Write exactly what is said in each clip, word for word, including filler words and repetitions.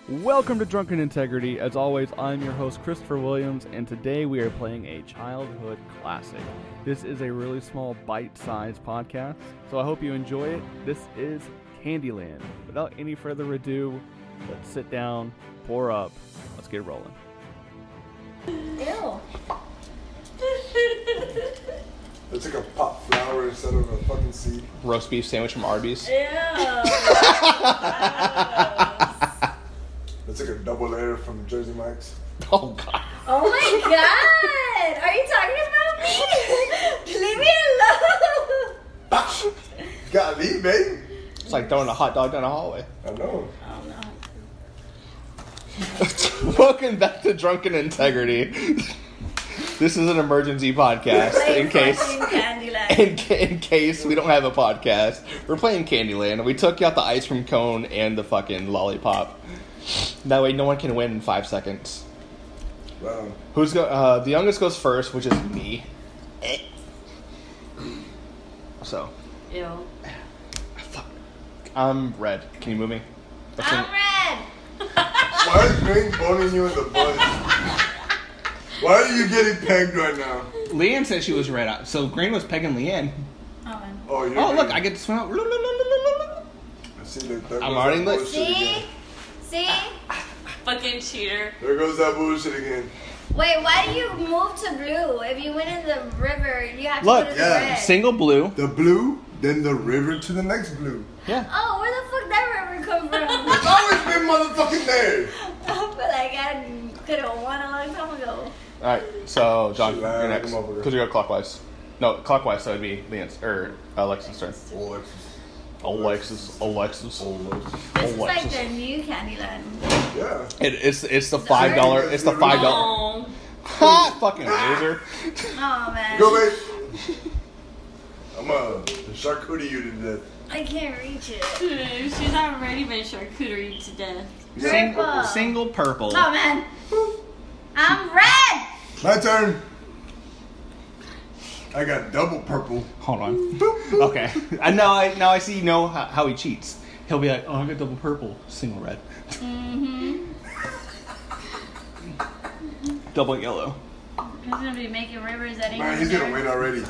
Welcome to Drunken Integrity. As always, I'm your host, Christopher Williams, and today we are playing a childhood classic. This is a really small, bite-sized podcast, so I hope you enjoy it. This is Candyland. Without any further ado, let's sit down, pour up, let's get rolling. Ew. It's like a pop flower instead of a fucking seed. Roast beef sandwich from Arby's. Ew. It's like a double layer from Jersey Mike's. Oh, God. Oh my god! Are you talking about me? Leave me alone! You gotta leave, babe. It's like throwing a hot dog down a hallway. I know. Oh no. Welcome back to Drunken Integrity. This is an emergency podcast Playing in case fucking Candyland. in, ca- in case we don't have a podcast. We're playing Candyland. We took out the ice cream cone and the fucking lollipop. That way no one can win in five seconds. Wow. Who's go? Uh, the youngest goes first, which is me. So, Ew. fuck. I'm red. Can you move me? That's I'm in- red! Why is Green boning you in the butt? Why are you getting pegged right now? Leanne said she was red. So Green was pegging Leanne. Oh, man. Oh, you're Oh, look, green. I get to swim out. I see that. There I'm goes already that lit. bullshit See? again. See? Fucking cheater. There goes that bullshit again. Wait, why do you move to blue? If you went in the river, you have to Look, put it yeah, in red. Single blue. The blue, then the river to the next blue. Yeah. Oh, where the fuck that river come from? It's always been motherfucking there. I feel like I could have won a long time ago. Alright, so John, Shit, you're I- next. I'm over Because you go clockwise. No, clockwise, so it'd be Leanne's, or Alexis' turn. Alexis. Alexis, Alexis. Alexis. This is like Alexis. the new Candyland. Yeah. It, it's it's the five dollar. It's the five dollar. Oh. Ha! Fucking loser. Oh, man. Go, babe. I'm uh, charcuterie you to death. I can't reach it. She's already been charcuterie to death. Sing, Purple. single purple. Oh, man. I'm red! My turn. I got double purple. Hold on. Okay. I now I now I see you know how, how he cheats. He'll be like, oh, I got double purple, single red, Mm-hmm. double yellow. He's gonna be making rivers that ain't Man, he's gonna there. win already.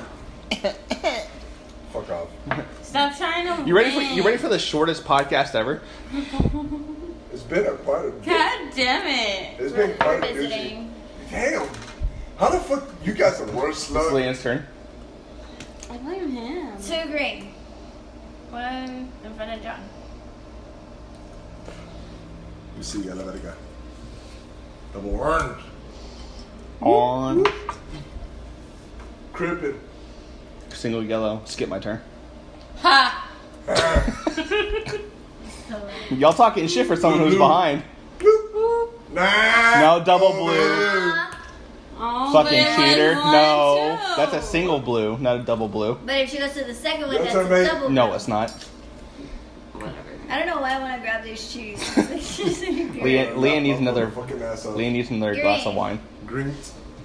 Fuck off. Stop trying to You ready for win. you ready for the shortest podcast ever? It's been a quite a bit. God damn it. It's We're, been quite we're a busy. visiting. Damn. How the fuck you got some worse It's luck? Leanne's turn. I blame him. Two green. One in front of John. You see, I love that guy. Double orange. On Crippin'. single yellow. Skip my turn. Ha! So, Y'all talking shit for someone who's behind. Nah. No, double Oh, blue. man. Oh, Fucking but it cheater. was one, No, too. that's a single blue, not a double blue. but if she goes to the second one, Your that's turn, a babe. double. No, blue. it's not. Whatever. I don't know why I want to grab these cheese. Leanne, Leanne needs another. Fucking asshole. Leanne needs another Green. glass of wine. Green.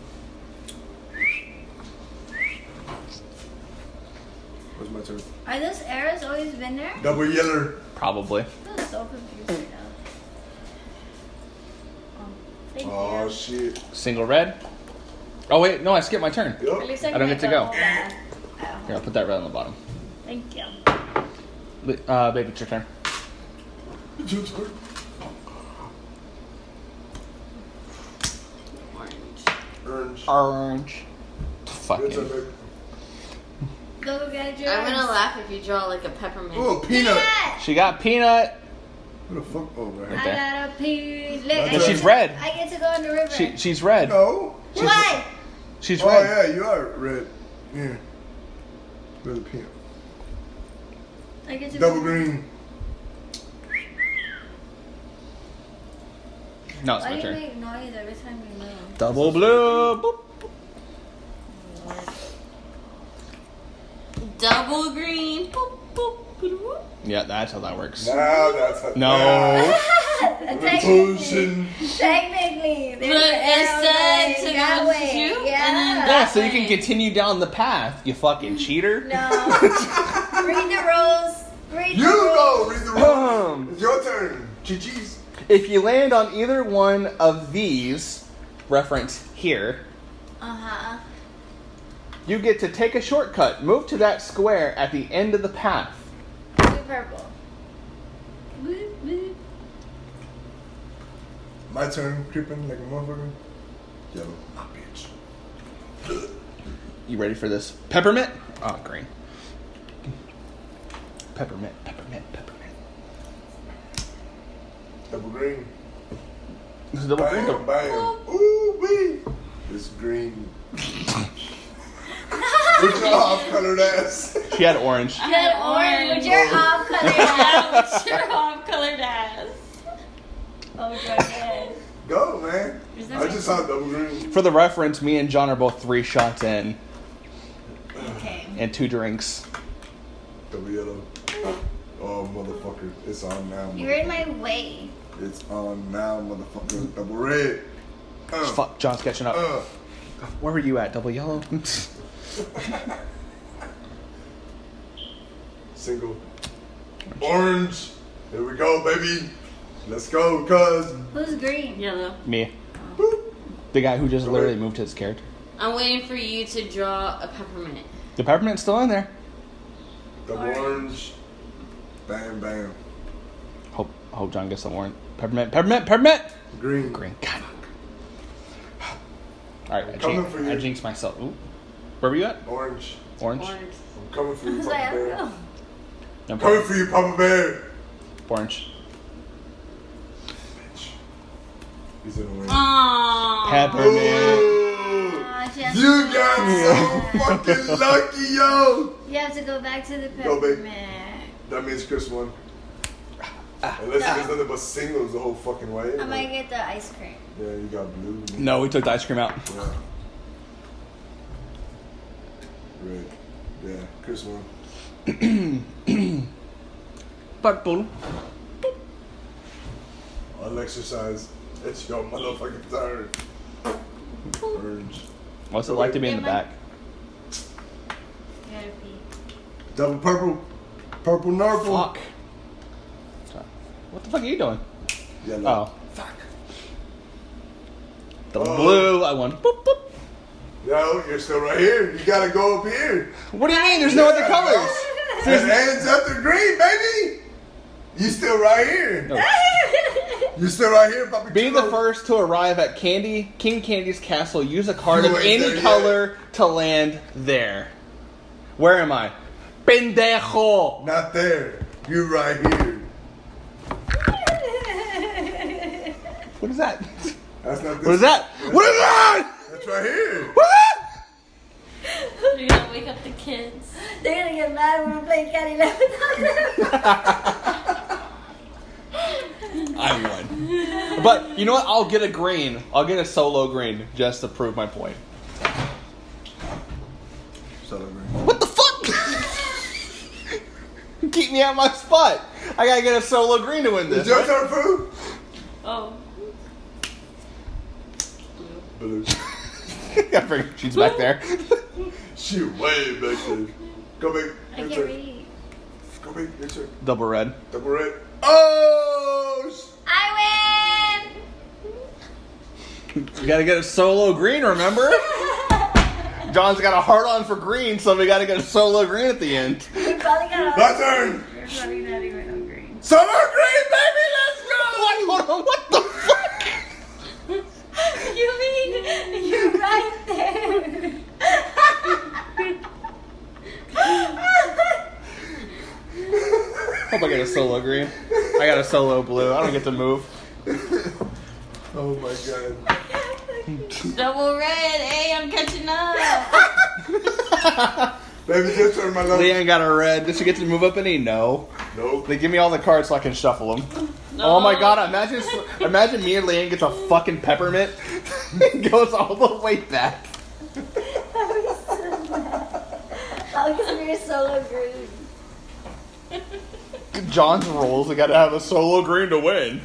Where's my turn? Are those arrows always been there? Double yeller. Probably. I'm so confused right now. Oh, thank Oh you. shit. Single red. Oh wait, no, I skipped my turn. It Yup. looks like I don't my get to go. double bath. Here, I'll put that red on the bottom. Thank you. Le- Uh, baby, it's your turn. It's your turn. Orange. Orange. Orange. Your turn, Fucking. babe. Go go get yours. I'm gonna laugh if you draw like a peppermint. Oh, peanut. Yeah. She got peanut. What the fuck? Oh, right. Right I there. got a pea. Look, But I get she's to- red. I get to go in the river. She she's red. No. Why? She's Oh red. yeah, you are red. Yeah. Where's the peanut? I get to Double go. green. No, it's Why my do you turn. make noise every time you move? Double blue. Boop. Double green. Boop, boop, boop, boop. Yeah, that's how that works. Now that's a No. Technically, technically, But there's an it arrow said going to that go way. shoot, Yeah. and then Yeah, that so you can way. continue down the path, you fucking cheater. No. Read the rules. Read You the rules. go. Read the rules. Um, It's your turn. Chi-chi's. If you land on either one of these, reference here, Uh-huh. you get to take a shortcut. Move to that square at the end of the path. Blue, purple. My turn, creeping like a motherfucker. Yellow. Ah, bitch. You ready for this? Peppermint? Oh, green. Peppermint, peppermint, peppermint. Double green. This is double green. Bam, bam. Ooh, wee. It's green. Look at your off-colored ass. She had orange. You had orange with your off color. Yeah, with your off-colored ass. Oh, go ahead. Go, man. Is I that just saw double green. For the reference, me and John are both three shots in Okay. and two drinks. Double yellow. Oh, motherfucker. It's on now. You're in my way. It's on now, motherfucker. Double red. Uh, Fuck, John's catching up. uh. Where were you at? Double yellow? Single. Orange. Here we go, baby. Let's go, cuz. Who's green? Yellow. Me. Boop. The guy who just literally moved his character. I'm waiting for you to draw a peppermint. The peppermint's still in there. Double Orange. orange. Bam, bam. Hope hope John gets some orange. Peppermint, peppermint, peppermint! Green. Green. God. Alright, I, coming jinx, for you. I jinxed myself. Ooh. Where were you at? Orange. Orange? Orange. I'm coming for you, Who's Papa like, Bear. oh. No, Coming for you, Papa Bear. Orange. Bitch. He's in the way. Aww. Peppermint. Ooh. Aw, she has You to- got so fucking lucky, yo. You have to go back to the Go, babe. peppermint. That means Chris won. Ah. Unless there's nothing but singles the whole fucking way. I might get the ice cream. Yeah, you got blue. No, we took the ice cream out. Yeah. Red. Yeah, Chris won. Purple. I'll exercise. It's your motherfucking turn. Orange. What's it like to be in the Yeah, back? You gotta pee. Double purple. Purple nurple. Fuck. What the fuck are you doing? Yellow. Oh. Fuck. The Oh. blue, I won. Boop, boop. Yo, you're still right here. You gotta go up here. What do you mean? There's no other Yeah, colors. It ends up to green, baby. You still right here. No. You still right here, Papa. Be the Chulo. first to arrive at Candy King Candy's castle. Use a card You of ain't any there yet. color to land there. Where am I? Pendejo. Not there. You right here. What is that? That's not this. What is that? What is that? That's right here. What is that? You're gonna wake up the kids. They're gonna get mad when we play Candyland without them. I won. But you know what? I'll get a green. I'll get a solo green just to prove my point. Celebrate. What the fuck? Keep me at my spot. I gotta get a solo green to win this. It's your right? turn, food. Oh. Blue. I figured she's back there. She way back there. Go back. I Your can't turn. read. Go back. Your turn. Double red. Double red. Oh! sh- I win! You gotta get a solo green, remember? John's got a heart on for green, so we gotta get a solo green at the end. We probably got all My turn. We're probably not even on green. Solo green, baby. Let's go. What? Hold on, what the fuck? You mean you're right there? Hope I get a solo green. I got a solo blue. I don't get to move. Oh my god. Double red. Hey, I'm catching up. Baby, it's your turn, my love. Leanne got a red. Does she get to move up any? No. Nope. They give me all the cards so I can shuffle them. Oh my god, imagine imagine me and Leanne gets a fucking peppermint and goes all the way back. How come you're solo green? John's rules, we gotta have a solo green to win.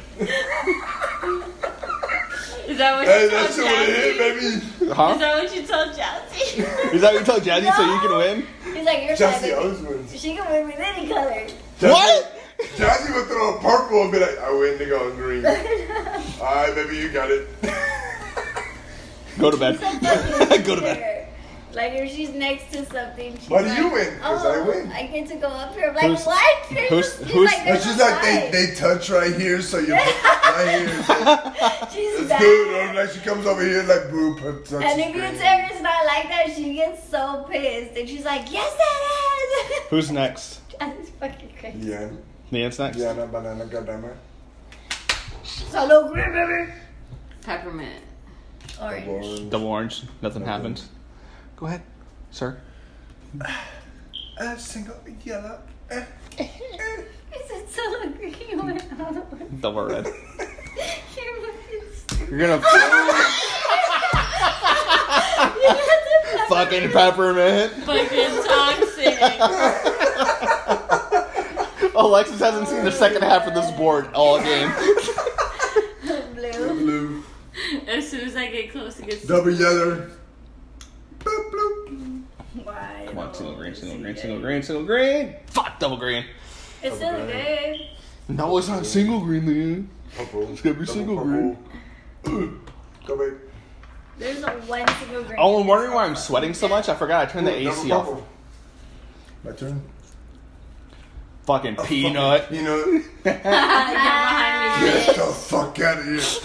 Is that what Hey, you that told shit would have hit, Jazzy? baby. Huh? Is that what you told Jazzy? Is that what you told Jazzy so you can win? He's like, you're fine, Jesse always baby. wins. She can win with any color. What? Jazzy would throw a purple and be like, I win, nigga, on green. Alright, baby, you got it. Go to bed. Go to bed. Like if she's next to something, she's Why do like, you win? 'Cause I oh, win. I get to go up here. I'm like, Who's- what? There's who's- a- she's who's- like, But there's she's a like, they, fight. they touch right here, so you're right here. She's It's bad. good. Or like she comes over here like, boo, put touch And the if you screen. tell her it's not like that, she gets so pissed. And she's like, yes, it is. Who's next? That's fucking crazy. Yeah. Leanne's next. Diana, banana, goddammit. Solo green, baby. Peppermint. Orange. Orange. Double orange. Nothing Nothing. happened. Go ahead, sir. A single yellow. Eh, eh. Is it solo green? Oh my God. Double red. You're fucking stupid. You're gonna fucking peppermint. Fucking toxic. Alexis hasn't seen the second half of this board all game. Blue. Blue. As soon as I get close, it gets. Double yellow. Bloop, bloop. Why? Come on, single green, single green, single green, single green. Fuck, double green. It's still good. No, it's not single green, Leanne. Purple. It's gotta be Double single purple. Go back. There's a one single green. Oh, I'm wondering why I'm sweating so much. I forgot I turned the A Double C off. purple. My turn. Fucking peanut. Peanut. Get behind me. Get the fuck out of here.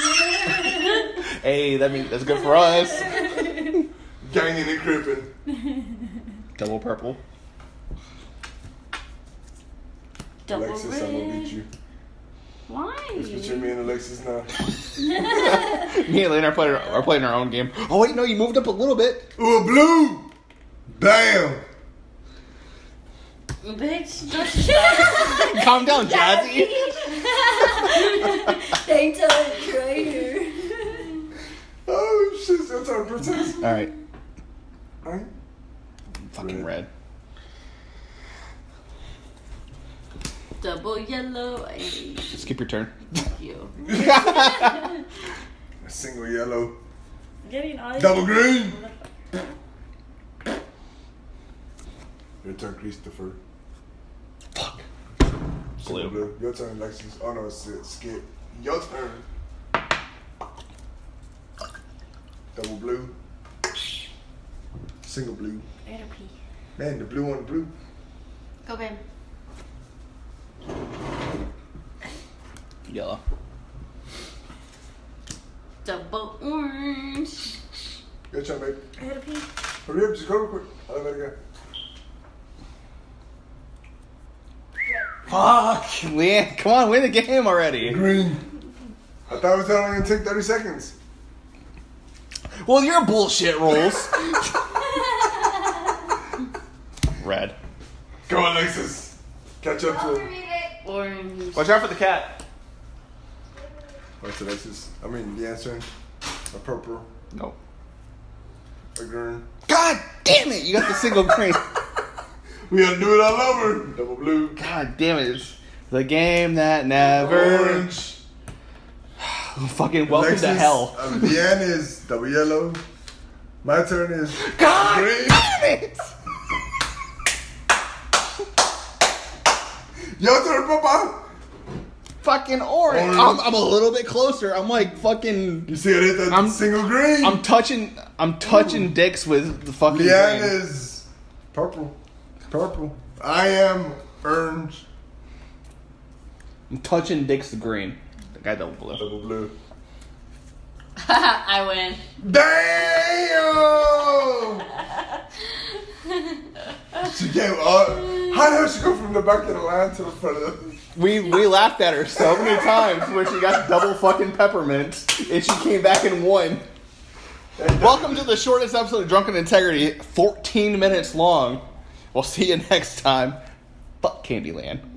Hey, that means that's good for us. Ganging and cripping. Double purple. Double Alexis, I'm gonna beat red. you. Why? It's between me and Alexis now. Me and Lane are playing, are playing our own game. Oh, wait, no, you moved up a little bit. Ooh, a blue. Bam. Bitch, don't stop. Calm down, Jazzy. They tell it right here. Oh shit, that's our princess. All right. Alright. Fucking red. Double yellow. Hey, Skip your turn. thank you. A single yellow. Getting all these- Double green. Your turn, Christopher. Fuck. Single Blue. blue. Your turn, Alexis. Oh no, it's it. Skip. Your turn. Double blue. Single blue. I gotta pee. Man, the blue on the blue. Go, babe. Yellow. Double orange. Your turn, babe. I gotta pee. Hurry up, just go real quick. I gotta go. Fuck. Leanne, come on, win the game already. Green. I thought it was only gonna take thirty seconds. Well, your bullshit rules. Red. Go, Alexis. Catch up to him. Orange. Watch out for the cat. What's Alexis? I mean, the answer. A purple. No. A green. God damn it! You got the single green. We gotta do it all over. Double blue. God damn it! It's the game that never. Orange. Fucking welcome Alexis, to hell. Um, Leanne is double yellow. My turn is God green. damn it! Your turn, Papa. Fucking orange. Orange. I'm, I'm a little bit closer. I'm like fucking. You see, I hit that I'm- single green. I'm touching. I'm touching dicks with the fucking Leanne green. is purple. Purple. I am orange. I'm touching dicks the green. The guy double blue. Double blue. I win. Damn! She came up. How did she go from the back of the line to the front of the... We we laughed at her so many times where she got double fucking peppermint and she came back and won. Welcome to the shortest episode of Drunken Integrity, fourteen minutes long. We'll see you next time. Fuck Candyland.